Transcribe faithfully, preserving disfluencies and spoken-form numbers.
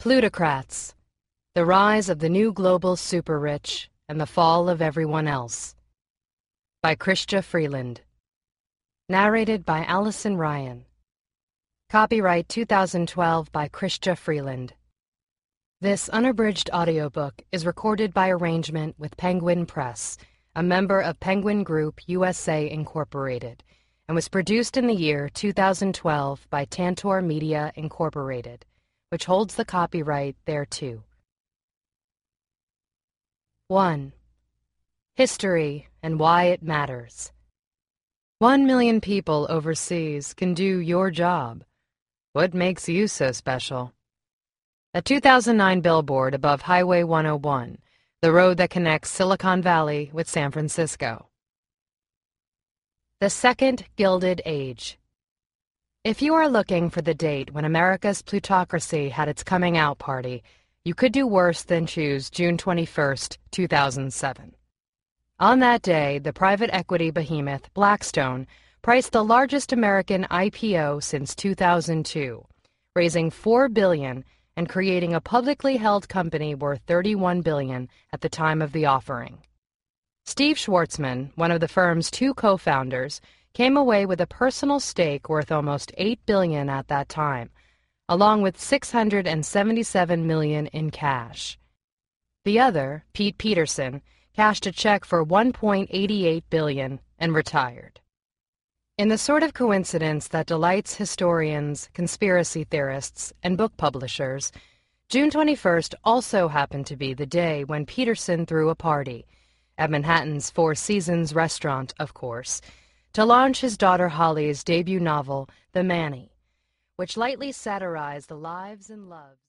Plutocrats: The Rise of the New Global Super-Rich and the Fall of Everyone Else, by Chrystia Freeland. Narrated by Allison Ryan. Copyright two thousand twelve by Chrystia Freeland. This unabridged audiobook is recorded by arrangement with Penguin Press, a member of Penguin Group U S A Incorporated, and was produced in the year two thousand twelve by Tantor Media Incorporated, which holds the copyright thereto. one. History and why it matters. One million people overseas can do your job. What makes you so special? A two thousand nine billboard above Highway one oh one, the road that connects Silicon Valley with San Francisco. The Second Gilded Age. If you are looking for the date when America's plutocracy had its coming out party, you could do worse than choose June twenty-first, two thousand seven. On that day, the private equity behemoth Blackstone priced the largest American I P O since two thousand two, raising four billion dollars and creating a publicly held company worth thirty-one billion dollars at the time of the offering. Steve Schwarzman, one of the firm's two co-founders, came away with a personal stake worth almost eight billion dollars at that time, along with six hundred seventy-seven million dollars in cash. The other, Pete Peterson, cashed a check for one point eight eight billion dollars and retired. In the sort of coincidence that delights historians, conspiracy theorists, and book publishers, June twenty-first also happened to be the day when Peterson threw a party, at Manhattan's Four Seasons restaurant, of course, to launch his daughter Holly's debut novel, The Manny, which lightly satirized the lives and loves